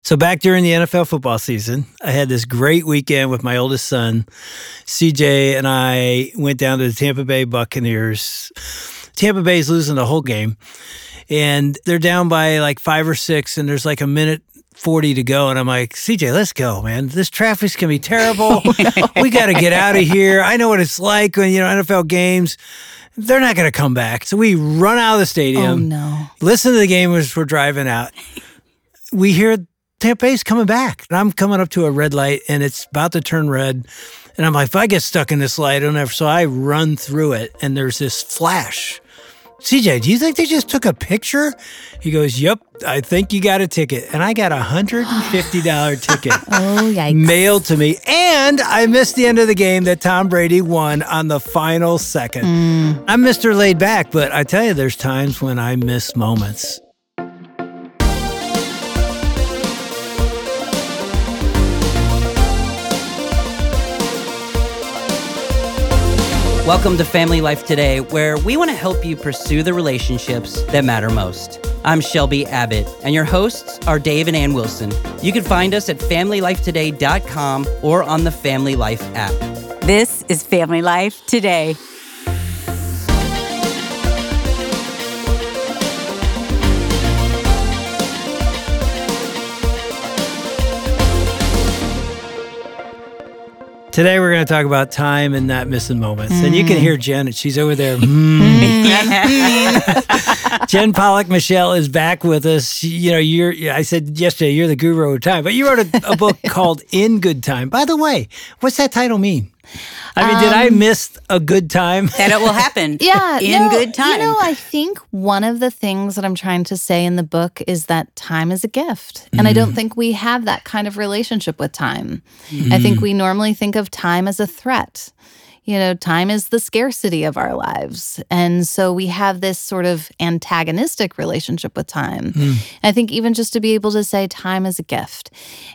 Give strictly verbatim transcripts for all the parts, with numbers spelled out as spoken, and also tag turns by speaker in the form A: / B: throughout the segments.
A: So back during the N F L football season, I had this great weekend with my oldest son. C J and I went down to the Tampa Bay Buccaneers. Tampa Bay's losing the whole game, and they're down by like five or six, and there's like a minute forty to go. And I'm like, C J, let's go, man. This traffic's going to be terrible. We got to get out of here. I know what it's like when, you know, N F L games, they're not going to come back. So we run out of the stadium.
B: Oh, no.
A: Listen to the game as we're driving out. We hear Tampa Bay's coming back. And I'm coming up to a red light, and it's about to turn red. And I'm like, if I get stuck in this light, I don't know. So I run through it, and there's this flash. C J, do you think they just took a picture? He goes, yep, I think you got a ticket. And I got a one hundred fifty dollars ticket
B: oh, yikes.
A: mailed to me. And I missed the end of the game that Tom Brady won on the final second. Mm. I'm Mister Laid Back, but I tell you, there's times when I miss moments.
C: Welcome to Family Life Today, where we want to help you pursue the relationships that matter most. I'm Shelby Abbott, and your hosts are Dave and Ann Wilson. You can find us at family life today dot com or on the Family Life app.
D: This is Family Life Today.
A: Today we're going to talk about time and not missing moments. Mm. And you can hear Jen, she's over there. Mm. Jen Pollock Michelle is back with us. You know, you're. I said yesterday, you're the guru of time, but you wrote a, a book called In Good Time. By the way, what's that title mean? I mean, um, did I miss a good time?
D: That it will happen.
B: Yeah.
D: In
B: no,
D: good time.
B: You know, I think one of the things that I'm trying to say in the book is that time is a gift. And mm. I don't think we have that kind of relationship with time. Mm. I think we normally think of time as a threat. You know, time is the scarcity of our lives. And so we have this sort of antagonistic relationship with time. Mm. I think even just to be able to say time is a gift,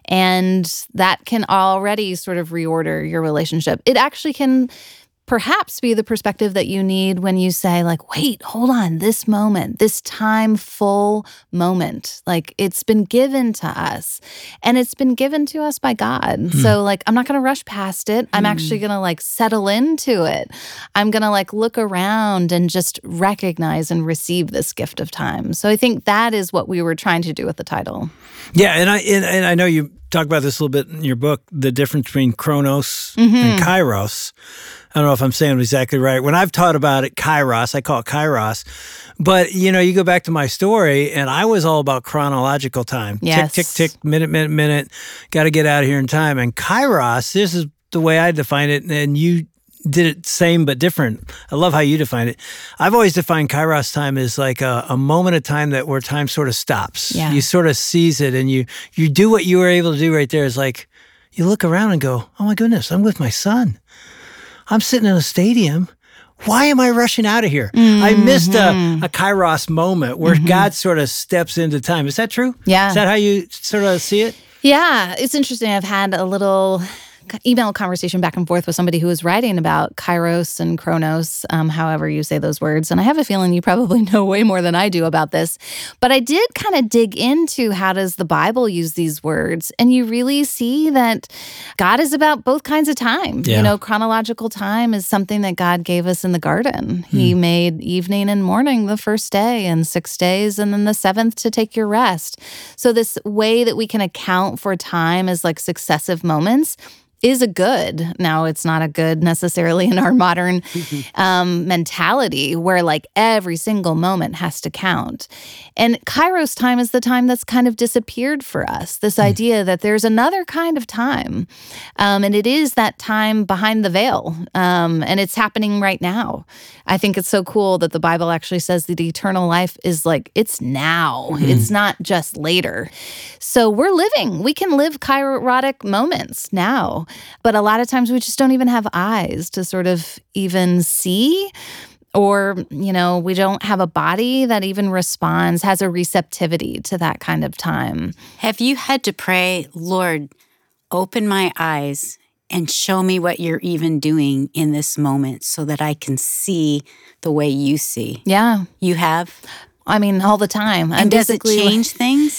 B: and that can already sort of reorder your relationship. It actually can perhaps be the perspective that you need when you say, like, wait, hold on, this moment, this time-full moment, like, it's been given to us, and it's been given to us by God. Mm. So, like, I'm not going to rush past it. I'm mm. actually going to, like, settle into it. I'm going to, like, look around and just recognize and receive this gift of time. So I think that is what we were trying to do with the title.
A: Yeah, and I and, and I know you talk about this a little bit in your book, the difference between Chronos mm-hmm. and Kairos. I don't know if I'm saying it exactly right. When I've taught about it, Kairos, I call it Kairos. But, you know, you go back to my story, and I was all about chronological time.
B: Yes.
A: Tick, tick, tick, minute, minute, minute. Got to get out of here in time. And Kairos, this is the way I define it, and you did it same but different. I love how you define it. I've always defined Kairos time as like a, a moment of time that where time sort of stops.
B: Yeah.
A: You sort of seize it, and you you do what you were able to do right there. Is like you look around and go, oh my goodness, I'm with my son. I'm sitting in a stadium. Why am I rushing out of here? Mm-hmm. I missed a, a Kairos moment where mm-hmm. God sort of steps into time. Is that true?
B: Yeah.
A: Is that how you sort of see it?
B: Yeah, it's interesting. I've had a little email conversation back and forth with somebody who was writing about Kairos and Chronos, um, however you say those words. And I have a feeling you probably know way more than I do about this. But I did kind of dig into how does the Bible use these words. And you really see that God is about both kinds of time.
A: Yeah.
B: You know, chronological time is something that God gave us in the garden. Hmm. He made evening and morning the first day and six days and then the seventh to take your rest. So this way that we can account for time as like successive moments is a good. Now, it's not a good necessarily in our modern um, mentality where like every single moment has to count. And Kairos time is the time that's kind of disappeared for us, this mm. idea that there's another kind of time. Um, and it is that time behind the veil. Um, and it's happening right now. I think it's so cool that the Bible actually says that eternal life is like, it's now. Mm. It's not just later. So we're living. We can live kairotic moments now. But a lot of times we just don't even have eyes to sort of even see, or, you know, we don't have a body that even responds, has a receptivity to that kind of time.
D: Have you had to pray, Lord, open my eyes and show me what you're even doing in this moment so that I can see the way you see?
B: Yeah.
D: You have?
B: I mean, all the time.
D: And
B: I'm
D: does it
B: basically
D: change things?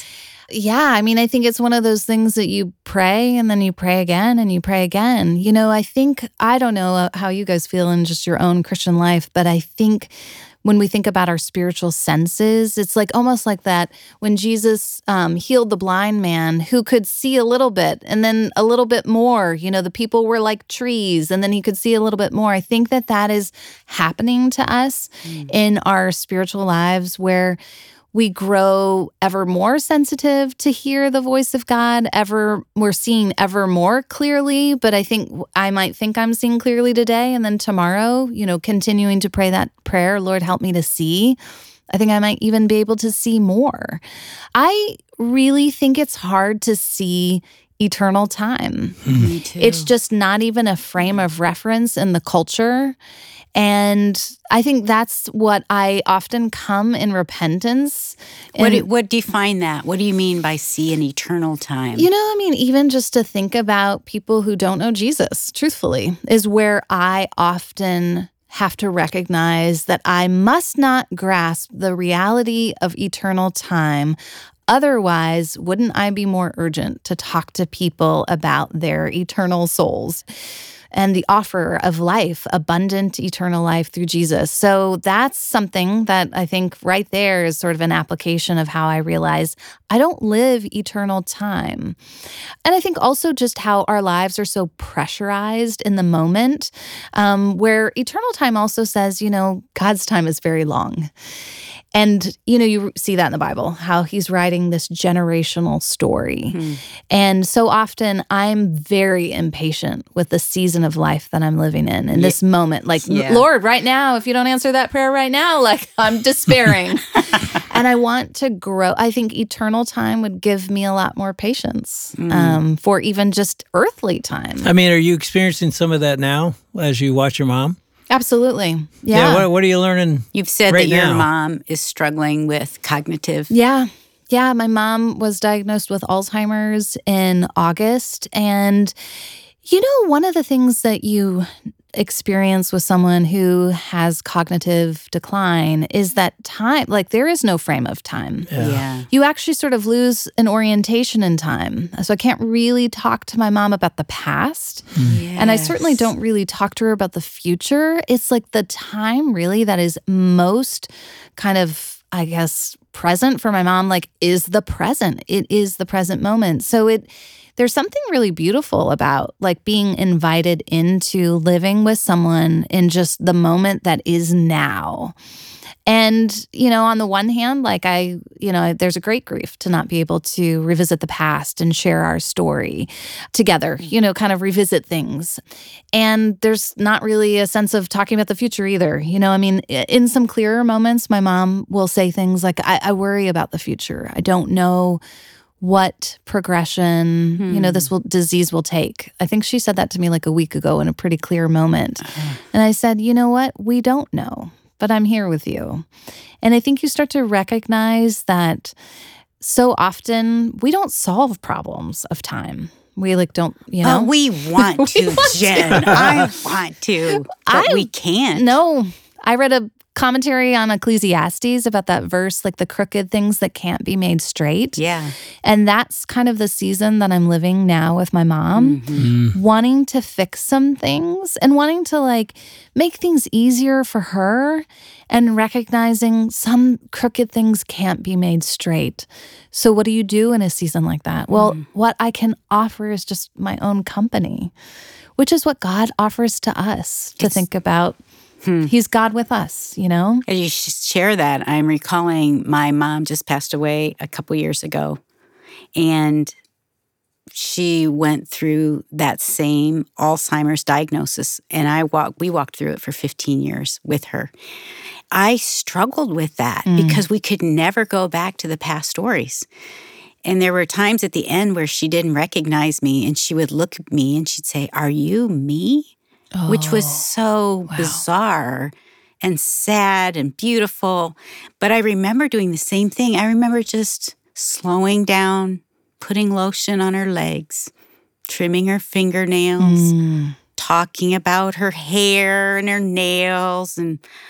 B: Yeah, I mean, I think it's one of those things that you pray and then you pray again and you pray again. You know, I think, I don't know how you guys feel in just your own Christian life, but I think when we think about our spiritual senses, it's like almost like that when Jesus um, healed the blind man who could see a little bit and then a little bit more. You know, the people were like trees and then he could see a little bit more. I think that that is happening to us mm. in our spiritual lives, where we grow ever more sensitive to hear the voice of God. Ever we're seeing ever more clearly. But I think I might think I'm seeing clearly today, and then tomorrow, you know, continuing to pray that prayer, Lord, help me to see. I think I might even be able to see more. I really think it's hard to see eternal time.
D: Me too.
B: It's just not even a frame of reference in the culture. And I think that's what I often come in repentance.
D: What do, what define that? What do you mean by see an eternal time?
B: You know, I mean, even just to think about people who don't know Jesus, truthfully, is where I often have to recognize that I must not grasp the reality of eternal time. Otherwise, wouldn't I be more urgent to talk to people about their eternal souls and the offer of life, abundant eternal life through Jesus? So that's something that I think right there is sort of an application of how I realize I don't live eternal time. And I think also just how our lives are so pressurized in the moment, um, where eternal time also says, you know, God's time is very long. And, you know, you see that in the Bible, how he's writing this generational story. Hmm. And so often I'm very impatient with the season of life that I'm living in, in yeah. this moment. Like, yeah. Lord, right now, if you don't answer that prayer right now, like I'm despairing. And I want to grow. I think eternal time would give me a lot more patience mm. um, for even just earthly time.
A: I mean, are you experiencing some of that now as you watch your mom?
B: Absolutely. Yeah.
A: yeah what, what are you learning?
D: You've said
A: right
D: that your
A: now?
D: mom is struggling with cognitive.
B: Yeah. Yeah. My mom was diagnosed with Alzheimer's in August. And, you know, one of the things that you experience with someone who has cognitive decline is that time, like there is no frame of time.
A: Yeah.
D: yeah.
B: You actually sort of lose an orientation in time. So I can't really talk to my mom about the past.
D: Yes.
B: And I certainly don't really talk to her about the future. It's like the time really that is most kind of, I guess, present for my mom, like is the present. It is the present moment. So it there's something really beautiful about like being invited into living with someone in just the moment that is now. And, you know, on the one hand, like I, you know, there's a great grief to not be able to revisit the past and share our story together, you know, kind of revisit things. And there's not really a sense of talking about the future either. You know, I mean, in some clearer moments, my mom will say things like, I, I worry about the future. I don't know what progression, hmm. you know, this will disease will take. I think she said that to me like a week ago in a pretty clear moment. Uh-huh. And I said, you know what? We don't know, but I'm here with you. And I think you start to recognize that so often we don't solve problems of time. We like don't, you know.
D: Uh, we want to, we want Jen. To. I want to, but I, we can't.
B: No. I read a commentary on Ecclesiastes about that verse, like the crooked things that can't be made straight.
D: Yeah.
B: And that's kind of the season that I'm living now with my mom, mm-hmm. wanting to fix some things and wanting to like make things easier for her and recognizing some crooked things can't be made straight. So what do you do in a season like that? Mm. Well, what I can offer is just my own company, which is what God offers to us to it's- think about. Hmm. He's God with us, you know?
D: As you share that, I'm recalling my mom just passed away a couple years ago. And she went through that same Alzheimer's diagnosis. And I walked, we walked through it for fifteen years with her. I struggled with that mm. because we could never go back to the past stories. And there were times at the end where she didn't recognize me and she would look at me and she'd say, "Are you me?" Oh, which was so wow. bizarre and sad and beautiful. But I remember doing the same thing. I remember just slowing down, putting lotion on her legs, trimming her fingernails, mm. talking about her hair and her nails. And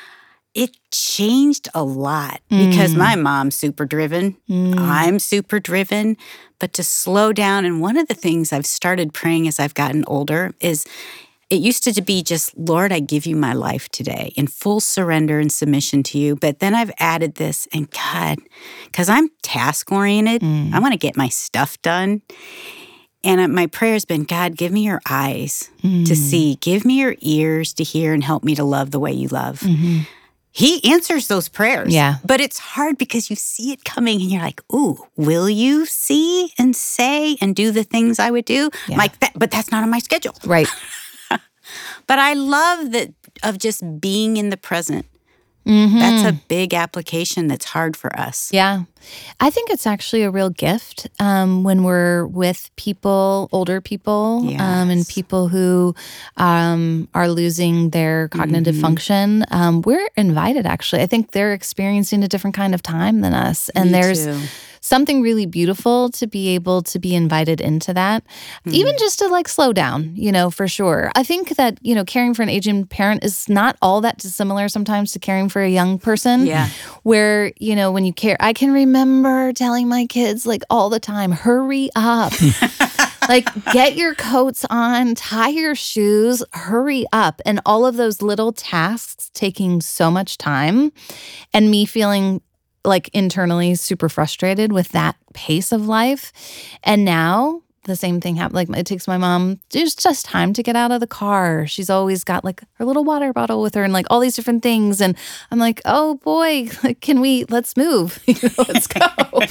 D: it changed a lot because
B: Mm.
D: my mom's super driven.
B: Mm.
D: I'm super driven. But to slow down, and one of the things I've started praying as I've gotten older is it used to be just, Lord, I give you my life today in full surrender and submission to you. But then I've added this, and God, because I'm task-oriented,
B: Mm.
D: I want to get my stuff done. And my prayer has been, God, give me your eyes
B: Mm.
D: to see. Give me your ears to hear and help me to love the way you love.
B: Mhm.
D: He answers those prayers.
B: Yeah.
D: But it's hard because you see it coming and you're like, ooh, will you see and say and do the things I would do?
B: Yeah.
D: I'm like, that, but that's not on my schedule.
B: Right.
D: But I love that of just being in the present.
B: Mhm.
D: That's a big application that's hard for us.
B: Yeah. I think it's actually a real gift um, when we're with people, older people, um, and
D: Yes.
B: people who um, are losing their cognitive
D: Mhm.
B: function. Um, we're invited, actually. I think they're experiencing a different kind of time than us. And
D: Me
B: there's
D: too.
B: something really beautiful to be able to be invited into that,
D: Mm.
B: even just to like slow down, you know, for sure. I think that, you know, caring for an aging parent is not all that dissimilar sometimes to caring for a young person.
D: Yeah.
B: Where, you know, when you care, I can remember telling my kids like all the time, hurry up. Like, get your coats on, tie your shoes, hurry up. And all of those little tasks taking so much time, and me feeling like internally super frustrated with that pace of life. And now the same thing happened. Like, it takes my mom, there's just time to get out of the car. She's always got like her little water bottle with her and like all these different things. And I'm like, oh boy, can we, let's move, you know, let's go.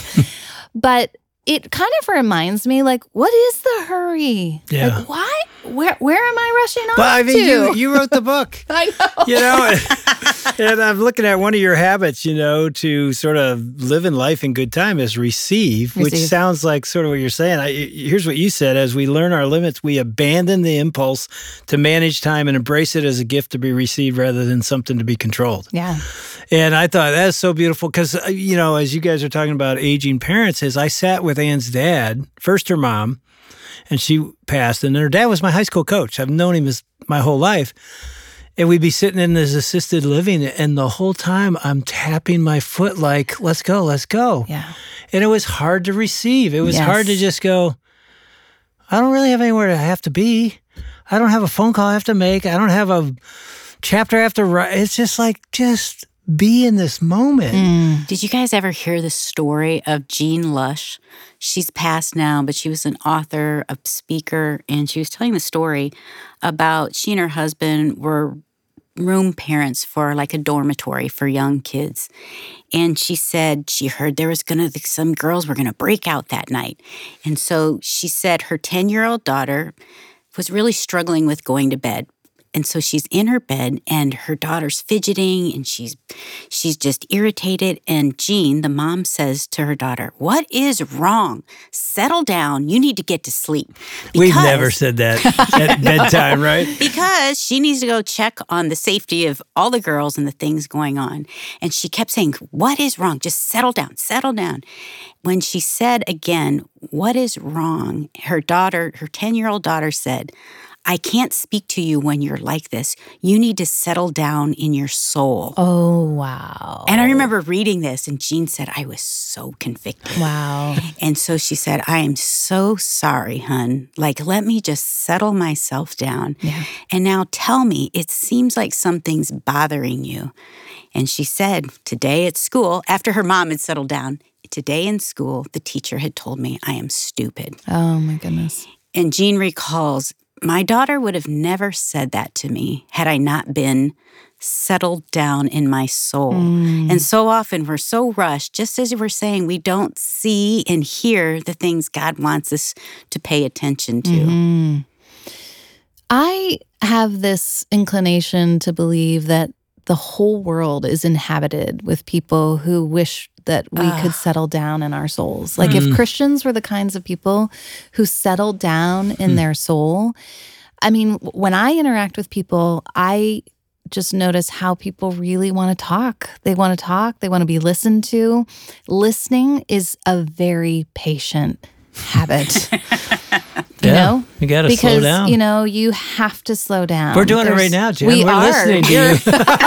B: But it kind of reminds me, like, what is the hurry?
A: Yeah.
B: Like, why? Where where am I rushing off
A: Well, I mean,
B: to?
A: you, you wrote the book.
B: I know.
A: You know, and I'm looking at one of your habits, you know, to sort of live in life in good time is receive, which
B: Receive.
A: sounds like sort of what you're saying. I, here's what you said: as we learn our limits, we abandon the impulse to manage time and embrace it as a gift to be received rather than something to be controlled.
B: Yeah.
A: And I thought that's so beautiful because, you know, as you guys are talking about aging parents, is I sat with Ann's dad, first her mom, and she passed, and her dad was my high school coach. I've known him as my whole life. And we'd be sitting in this assisted living, and the whole time I'm tapping my foot like, let's go, let's go.
B: Yeah.
A: And it was hard to receive. It was
B: Yes.
A: hard to just go, I don't really have anywhere to have to be. I don't have a phone call I have to make. I don't have a chapter I have to write. It's just like, just be in this moment.
B: Mm.
D: Did you guys ever hear the story of Jean Lush? She's passed now, but she was an author, a speaker, and she was telling the story about she and her husband were room parents for like a dormitory for young kids. And she said she heard there was going to, some girls were going to break out that night. And so she said her ten-year-old daughter was really struggling with going to bed. And so she's in her bed and her daughter's fidgeting and she's she's just irritated. And Jean, the mom, says to her daughter, "What is wrong? Settle down. You need to get to sleep."
A: We've
D: Because-
A: never said that at bedtime, right?
D: because she needs to go check on the safety of all the girls and the things going on. And she kept saying, "What is wrong? Just settle down, settle down." When she said again, "What is wrong?" her daughter, her ten-year-old daughter said, "I can't speak to you when you're like this. You need to settle down in your soul."
B: Oh, wow.
D: And I remember reading this, and Jean said, I was so convicted.
B: Wow.
D: And so she said, "I am so sorry, hun. Like, let me just settle myself down.
B: Yeah.
D: And now tell me, it seems like something's bothering you." And she said, today at school, after her mom had settled down, today in school, the teacher had told me I am stupid.
B: Oh, my goodness.
D: And Jean recalls, my daughter would have never said that to me had I not been settled down in my soul.
B: Mm.
D: And so often we're so rushed, just as we're saying, we don't see and hear the things God wants us to pay attention to.
B: Mhm. I have this inclination to believe that the whole world is inhabited with people who wish that we
D: Ah.
B: could settle down in our souls. Like if
A: Mm.
B: Christians were the kinds of people who settled down in
A: Mm.
B: their soul, I mean, when I interact with people, I just notice how people really want to talk. They want to talk. They want to be listened to. Listening is a very patient habit.
A: Very
B: You
A: Yeah,
B: know?
A: you gotta
B: because,
A: slow down.
B: you know, you have to slow down.
A: We're doing it
B: There's-
A: right now, Jen.
B: We
A: We're
B: are.
A: listening to
B: You're-
A: you.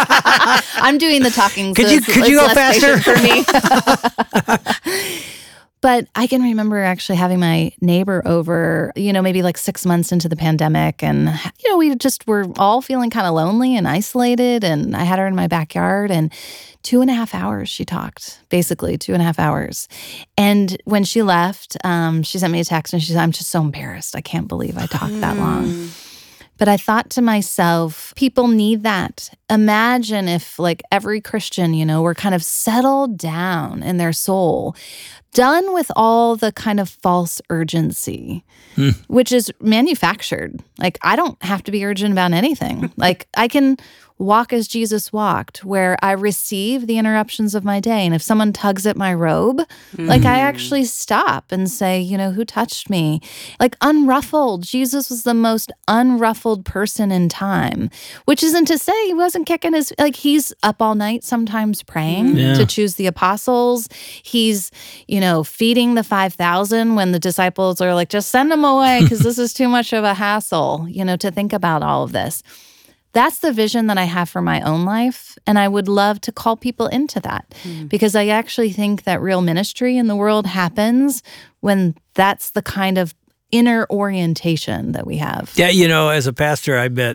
B: I'm doing the talking.
A: Could
B: so
A: you-
B: it's-
A: could you
B: it's
A: go
B: less
A: faster?
B: patient for me. But I can remember actually having my neighbor over, you know, maybe like six months into the pandemic. And, you know, we just were all feeling kind of lonely and isolated. And I had her in my backyard, and two and a half hours she talked, basically two and a half hours. And when she left, um, she sent me a text and she said, I'm just so embarrassed. I can't believe I talked that long. But I thought to myself, people need that. Imagine if, like, every Christian, you know, were kind of settled down in their soul, done with all the kind of false urgency, hmm. which is manufactured. Like, I don't have to be urgent about anything. Like, I can walk as Jesus walked, where I receive the interruptions of my day. And if someone tugs at my robe, mm. like I actually stop and say, you know, who touched me? Like unruffled. Jesus was the most unruffled person in time, which isn't to say he wasn't kicking his, like he's up all night sometimes praying yeah. to choose the apostles. He's, you know, feeding the five thousand when the disciples are like, just send them away because this is too much of a hassle, you know, to think about all of this. That's the vision that I have for my own life, and I would love to call people into that mm. because I actually think that real ministry in the world happens when that's the kind of inner orientation that we have.
A: Yeah, you know, as a pastor, I bet,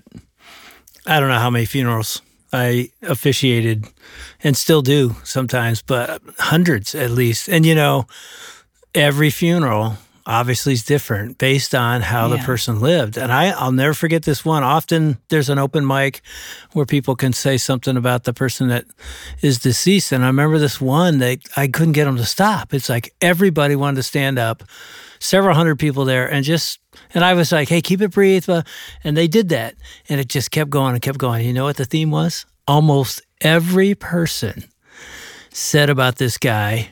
A: I don't know how many funerals I officiated and still do sometimes, but hundreds at least. And, you know, every funeral obviously is different based on how yeah. the person lived. And I, I'll never forget this one. Often there's an open mic where people can say something about the person that is deceased. And I remember this one that I couldn't get them to stop. It's like everybody wanted to stand up, several hundred people there, and just, and I was like, hey, keep it brief. And they did that. And it just kept going and kept going. You know what the theme was? Almost every person said about this guy,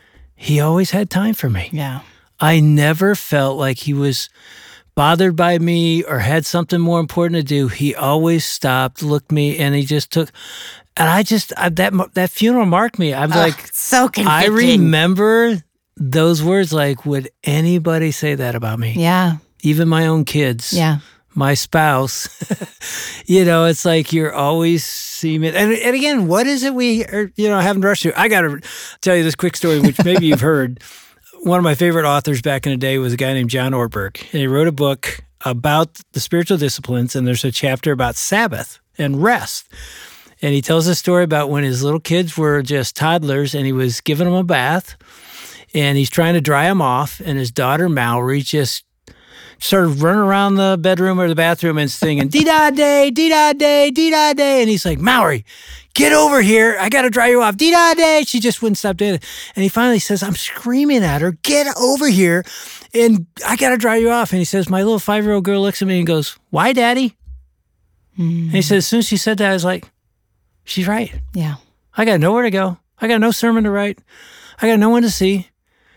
A: he always had time for me.
B: Yeah.
A: I never felt like he was bothered by me or had something more important to do. He always stopped, looked me, and he just took. And I just I, that that funeral marked me. I'm oh, like,
D: so convicting.
A: I remember those words. Like, would anybody say that about me?
B: Yeah,
A: even my own kids.
B: Yeah,
A: my spouse. You know, it's like you're always seeing it. And and again, what is it we are? You know, haven't rushed to? I got to tell you this quick story, which maybe you've heard. One of my favorite authors back in the day was a guy named John Ortberg. And he wrote a book about the spiritual disciplines, and there's a chapter about Sabbath and rest. And he tells a story about when his little kids were just toddlers, and he was giving them a bath, and he's trying to dry them off, and his daughter Mallory just started running around the bedroom or the bathroom and singing, dee-da-day, dee-da-day, dee-da-day. And he's like, Mallory, get over here. I got to dry you off. Dee-da-day. She just wouldn't stop doing it. And he finally says, I'm screaming at her, get over here, and I got to dry you off. And he says, my little five-year-old girl looks at me and goes, why, Daddy? Mm. And he said, as soon as she said that, I was like, she's right.
B: Yeah.
A: I got nowhere to go. I got no sermon to write. I got no one to see.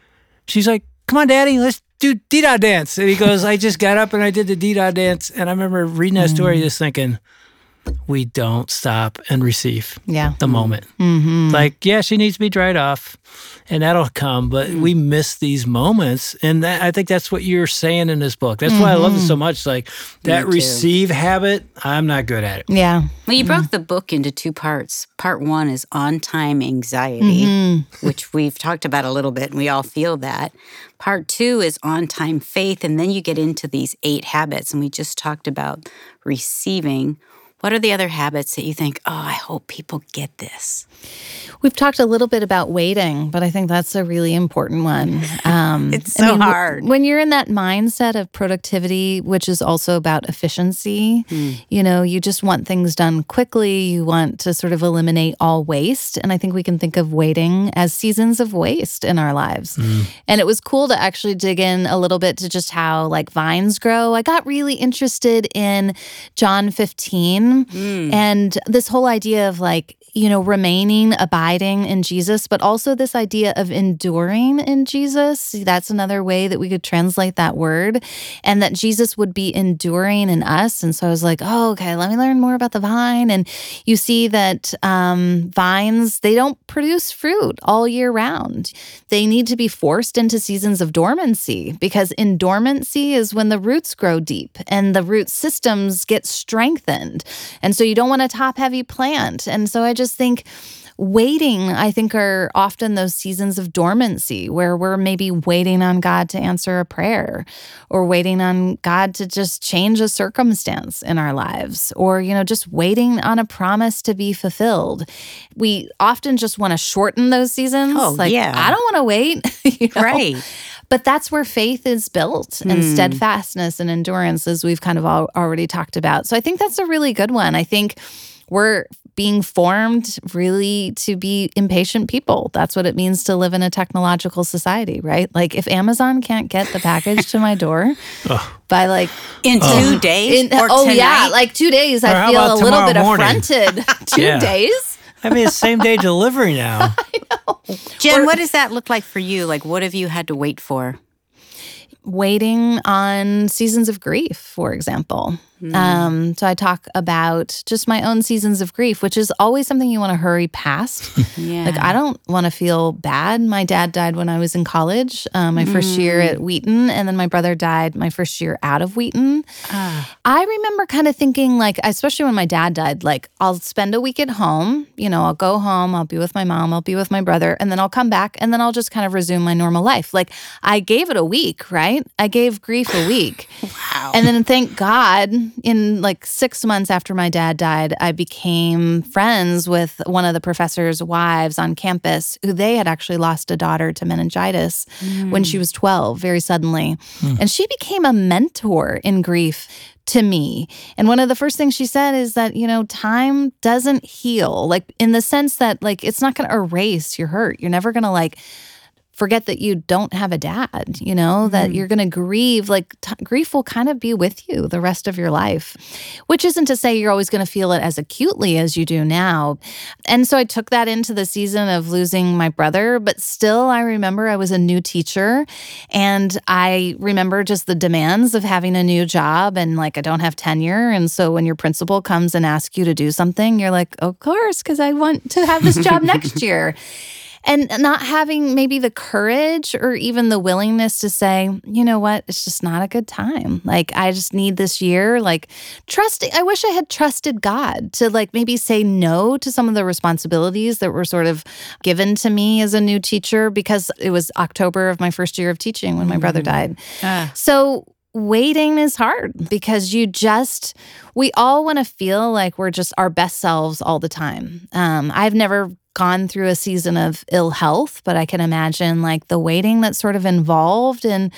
A: She's like, come on, Daddy, let's do dee-da dance. And he goes, I just got up and I did the dee-da dance. And I remember reading that story, mm. just thinking, we don't stop and receive
B: yeah.
A: the moment.
B: Mm-hmm.
A: Like, yeah, she needs to be dried off, and that'll come. But mm. we miss these moments. And that, I think that's what you're saying in this book. That's mm-hmm. why I love it so much. Like, that receive habit, I'm not good at it.
B: Yeah.
D: Well, you mm-hmm. broke the book into two parts. Part one is on-time anxiety, mm-hmm. which we've talked about a little bit, and we all feel that. Part two is on-time faith, and then you get into these eight habits, and we just talked about receiving. What are the other habits that you think, oh, I hope people get this?
B: We've talked a little bit about waiting, but I think that's a really important one. Um,
D: it's so
B: I mean,
D: hard.
B: When you're in that mindset of productivity, which is also about efficiency, mm. you know, you just want things done quickly. You want to sort of eliminate all waste. And I think we can think of waiting as seasons of waste in our lives. Mm. And it was cool to actually dig in a little bit to just how like vines grow. I got really interested in John fifteen. vine. Mm. And this whole idea of like, you know, remaining, abiding in Jesus, but also this idea of enduring in Jesus. That's another way that we could translate that word, and that Jesus would be enduring in us. And so I was like, oh, okay, let me learn more about the vine. And you see that um, vines, they don't produce fruit all year round. They need to be forced into seasons of dormancy, because in dormancy is when the roots grow deep and the root systems get strengthened. And so you don't want a top-heavy plant. And so I just think waiting, I think, are often those seasons of dormancy where we're maybe waiting on God to answer a prayer, or waiting on God to just change a circumstance in our lives, or, you know, just waiting on a promise to be fulfilled. We often just want to shorten those seasons.
D: Oh,
B: like,
D: yeah.
B: I don't want to wait. You know?
D: Right.
B: But that's where faith is built, and mm. steadfastness and endurance, as we've kind of all already talked about. So I think that's a really good one. I think we're being formed really to be impatient people. That's what it means to live in a technological society, right? Like if Amazon can't get the package to my door oh. by like
D: in
B: oh.
D: two days,
B: in,
D: or
B: oh
D: tonight?
B: yeah, like two days,
A: or
B: I feel a little bit
A: morning?
B: affronted. two
A: yeah.
B: days.
A: I mean, it's same day delivery now.
B: I know.
D: Jen,
B: or,
D: what does that look like for you? Like, what have you had to wait for?
B: Waiting on seasons of grief, for example. Mm. Um, so I talk about just my own seasons of grief, which is always something you want to hurry past.
D: Yeah.
B: Like, I don't want to feel bad. My dad died when I was in college, um, my mm. first year at Wheaton, and then my brother died my first year out of Wheaton. Uh. I remember kind of thinking, like, especially when my dad died, like, I'll spend a week at home. You know, I'll go home, I'll be with my mom, I'll be with my brother, and then I'll come back, and then I'll just kind of resume my normal life. Like, I gave it a week, right? I gave grief a week.
D: Wow.
B: And then thank God, in like six months after my dad died, I became friends with one of the professor's wives on campus, who they had actually lost a daughter to meningitis mm. when she was twelve, very suddenly. Mm. And she became a mentor in grief to me. And one of the first things she said is that, you know, time doesn't heal, like in the sense that like it's not going to erase your hurt. You're never going to like forget that you don't have a dad, you know, that mm. you're going to grieve. Like t- grief will kind of be with you the rest of your life, which isn't to say you're always going to feel it as acutely as you do now. And so I took that into the season of losing my brother, but still I remember I was a new teacher, and I remember just the demands of having a new job, and like I don't have tenure. And so when your principal comes and asks you to do something, you're like, of course, because I want to have this job next year. And not having maybe the courage or even the willingness to say, you know what, it's just not a good time. Like, I just need this year, like trusting. I wish I had trusted God to like maybe say no to some of the responsibilities that were sort of given to me as a new teacher, because it was October of my first year of teaching when my mm. brother died. Uh. So waiting is hard, because you just, we all want to feel like we're just our best selves all the time. Um, I've never gone through a season of ill health, but I can imagine like the waiting that's sort of involved in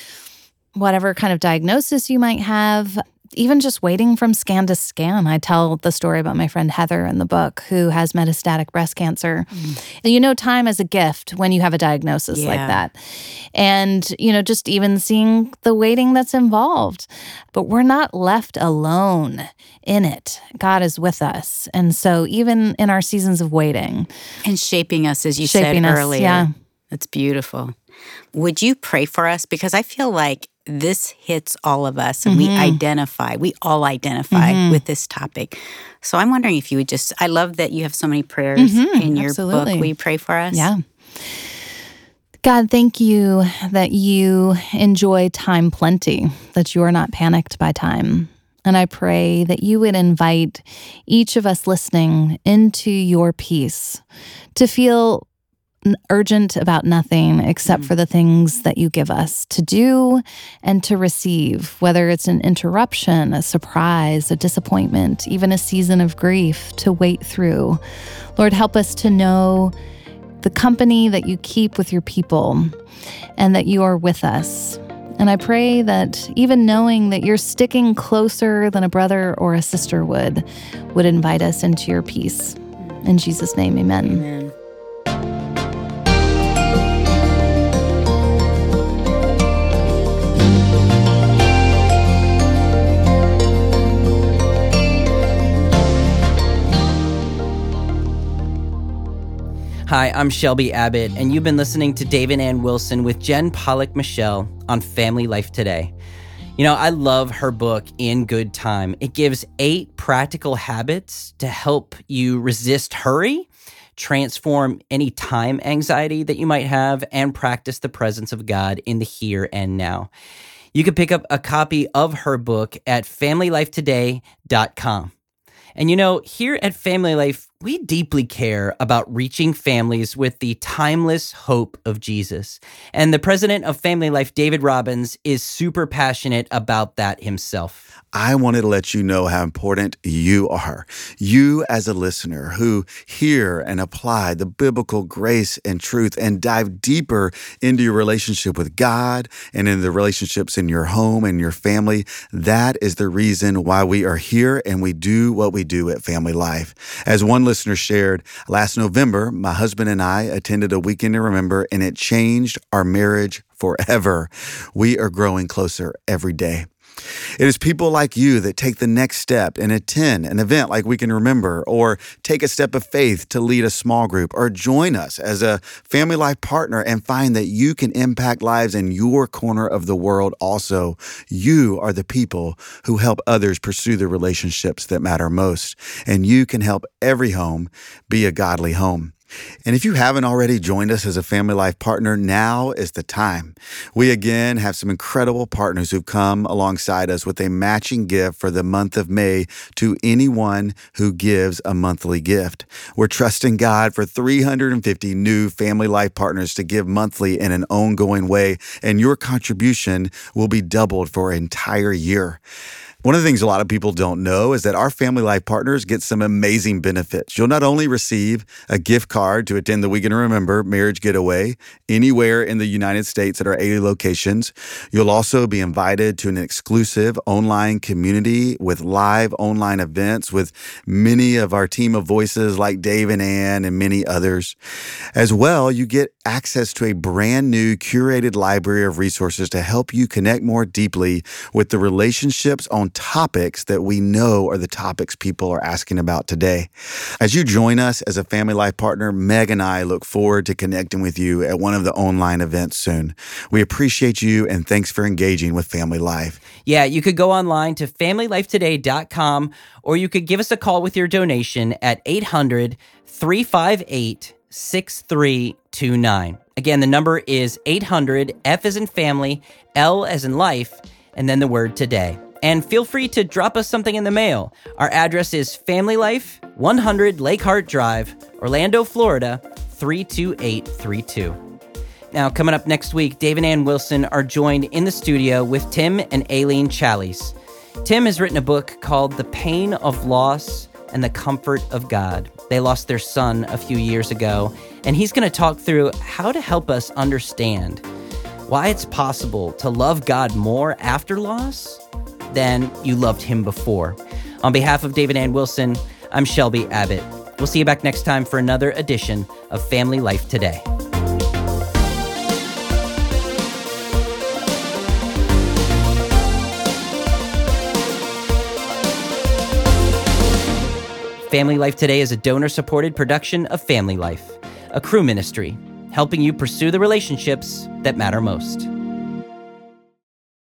B: whatever kind of diagnosis you might have. Even just waiting from scan to scan. I tell the story about my friend Heather in the book, who has metastatic breast cancer. Mm. And you know time as a gift when you have a diagnosis yeah. like that. And, you know, just even seeing the waiting that's involved. But we're not left alone in it. God is with us. And so even in our seasons of waiting.
D: And shaping us, as you
B: shaping
D: said
B: us,
D: earlier.
B: Yeah.
D: That's beautiful. Would you pray for us? Because I feel like this hits all of us, and mm-hmm. we identify, we all identify mm-hmm. with this topic. So I'm wondering if you would just, I love that you have so many prayers mm-hmm. in your
B: Absolutely.
D: book. Will you pray for us?
B: Yeah. God, thank you that you enjoy time plenty, that you are not panicked by time. And I pray that you would invite each of us listening into your peace, to feel urgent about nothing except for the things that you give us to do and to receive, whether it's an interruption, a surprise, a disappointment, even a season of grief to wait through. Lord, help us to know the company that you keep with your people and that you are with us. And I pray that even knowing that you're sticking closer than a brother or a sister would, would invite us into your peace. In Jesus' name, amen.
D: Amen.
C: Hi, I'm Shelby Abbott, and you've been listening to Dave and Ann Wilson with Jen Pollock Michelle on Family Life Today. You know, I love her book, In Good Time. It gives eight practical habits to help you resist hurry, transform any time anxiety that you might have, and practice the presence of God in the here and now. You can pick up a copy of her book at family life today dot com. And you know, here at Family Life, we deeply care about reaching families with the timeless hope of Jesus. And the president of Family Life, David Robbins, is super passionate about that himself.
E: I wanted to let you know how important you are. You as a listener who hear and apply the biblical grace and truth and dive deeper into your relationship with God and in the relationships in your home and your family. That is the reason why we are here and we do what we do at Family Life. As one listener shared, last November, my husband and I attended a Weekend to Remember, and it changed our marriage forever. We are growing closer every day. It is people like you that take the next step and attend an event like We Can Remember, or take a step of faith to lead a small group, or join us as a Family Life partner and find that you can impact lives in your corner of the world also. You are the people who help others pursue the relationships that matter most, and you can help every home be a godly home. And if you haven't already joined us as a Family Life partner, now is the time. We again have some incredible partners who've come alongside us with a matching gift for the month of May to anyone who gives a monthly gift. We're trusting God for three hundred fifty new Family Life partners to give monthly in an ongoing way, and your contribution will be doubled for an entire year. One of the things a lot of people don't know is that our Family Life partners get some amazing benefits. You'll not only receive a gift card to attend the We Can Remember Marriage Getaway anywhere in the United States at our eighty locations, you'll also be invited to an exclusive online community with live online events with many of our team of voices like Dave and Ann and many others. As well, you get access to a brand new curated library of resources to help you connect more deeply with the relationships on topics that we know are the topics people are asking about today. As you join us as a Family Life partner, Meg and I look forward to connecting with you at one of the online events soon. We appreciate you, and thanks for engaging with Family Life.
C: Yeah, you could go online to family life today dot com, or you could give us a call with your donation at eight hundred, three five eight, six three two nine. Again, the number is eight hundred, F as in family, L as in life, and then the word today. And feel free to drop us something in the mail. Our address is Family Life, one hundred Lake Hart Drive, Orlando, Florida, three two eight three two. Now, coming up next week, Dave and Ann Wilson are joined in the studio with Tim and Aileen Chalice. Tim has written a book called The Pain of Loss and the Comfort of God. They lost their son a few years ago, and he's going to talk through how to help us understand why it's possible to love God more after loss than you loved him before. On behalf of Dave and Ann Wilson, I'm Shelby Abbott. We'll see you back next time for another edition of Family Life Today. Family Life Today is a donor-supported production of Family Life, a Cru ministry, helping you pursue the relationships that matter most.